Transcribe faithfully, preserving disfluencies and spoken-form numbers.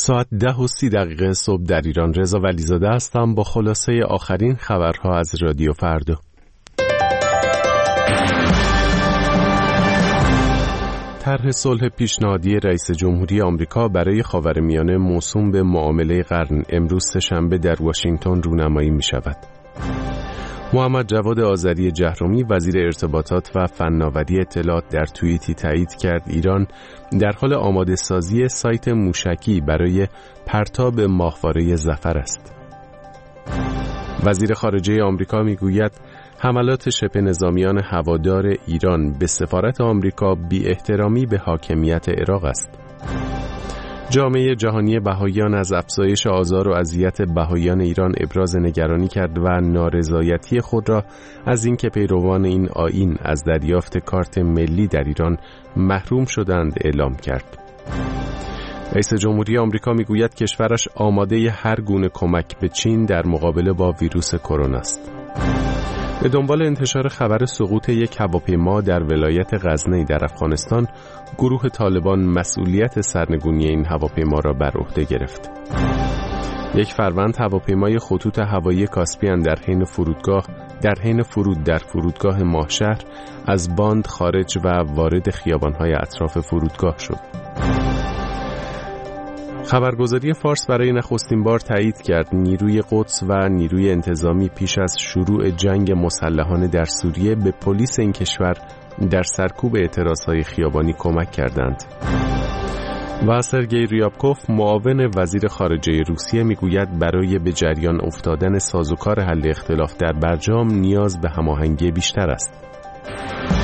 ساعت ده و سی دقیقه صبح در ایران. رضا ولیزاده هستم با خلاصه آخرین خبرها از رادیو فردا. طرح صلح پیشنهادی رئیس جمهوری آمریکا برای خاورمیانه موسوم به معامله قرن امروز سه‌شنبه در واشنگتن رونمایی می شود. محمد جواد آذری جهرومی وزیر ارتباطات و فناوری اطلاعات در توییتی تایید کرد ایران در حال آماده سازی سایت موشکی برای پرتاب ماهواره ظفر است. وزیر خارجه آمریکا میگوید حملات شبه نظامیان هوادار ایران به سفارت آمریکا بی احترامی به حاکمیت عراق است. جامعه جهانی بهائیان از افزایش آزار و اذیت بهائیان ایران ابراز نگرانی کرد و نارضایتی خود را از اینکه پیروان این آیین از دریافت کارت ملی در ایران محروم شدند اعلام کرد. رئیس جمهوری آمریکا میگوید کشورش آماده هر گونه کمک به چین در مقابله با ویروس کرونا است. به دنبال انتشار خبر سقوط یک هواپیما در ولایت غزنی در افغانستان، گروه طالبان مسئولیت سرنگونی این هواپیما را بر عهده گرفت. یک فروند هواپیمای خطوط هوایی کاسپیان در حین فرودگاه در حین فرود در فرودگاه ماهشهر از باند خارج و وارد خیابان‌های اطراف فرودگاه شد. خبرگزاری فارس برای نخستین بار تایید کرد نیروی قدس و نیروی انتظامی پیش از شروع جنگ مسلحانه در سوریه به پلیس این کشور در سرکوب اعتراضهای خیابانی کمک کردند. و سرگئی ریابکوف معاون وزیر خارجه روسیه میگوید برای به جریان افتادن سازوکار حل اختلاف در برجام نیاز به هماهنگی بیشتر است.